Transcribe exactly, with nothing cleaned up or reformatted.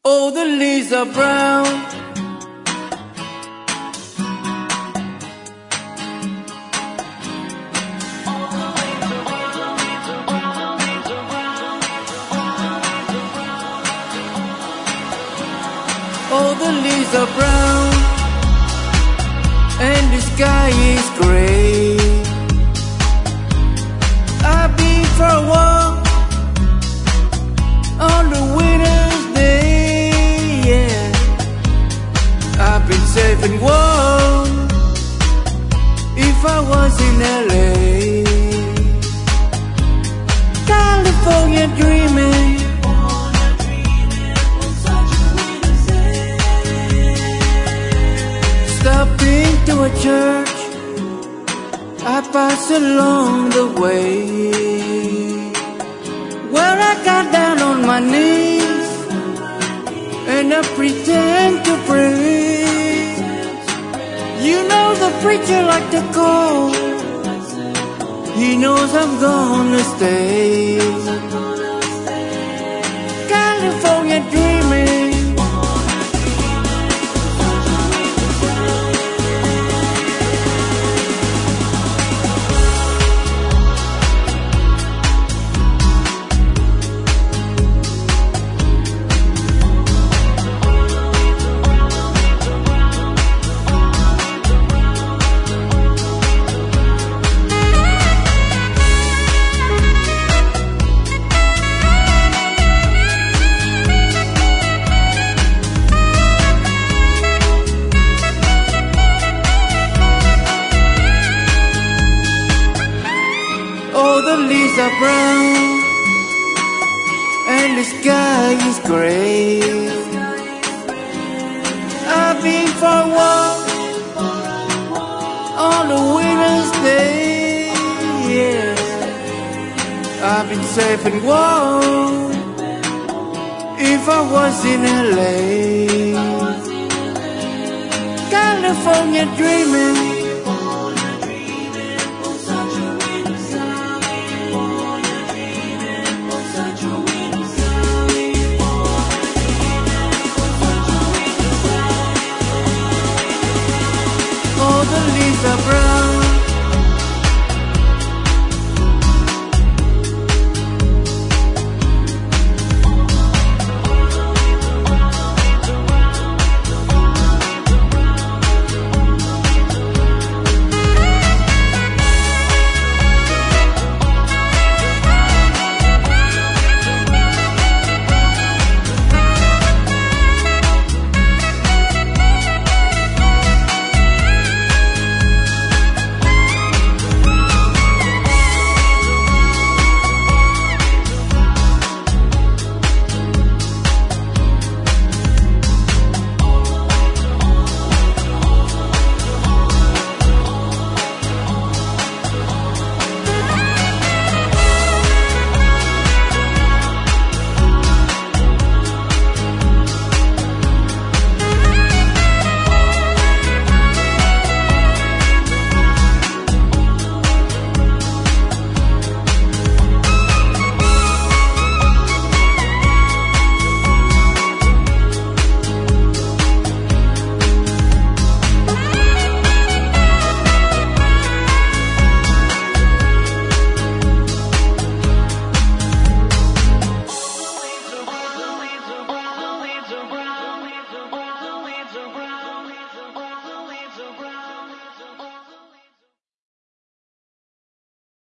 Oh, the leaves are brown. Oh, the leaves are brown, and the sky is gray. I've been for a walk on the winter's day, yeah. I've been safe and warm if I was in L A. California dreaming, stopping to a church I pass along the way, where I got down on my knees and I pretend to pray. You know the preacher like to call, he knows I'm gonna stay. California dreaming, the leaves are brown and the sky is gray. I've been for a walk on a winter's day, yeah. I've been safe and warm if I was in L A. California dreaming,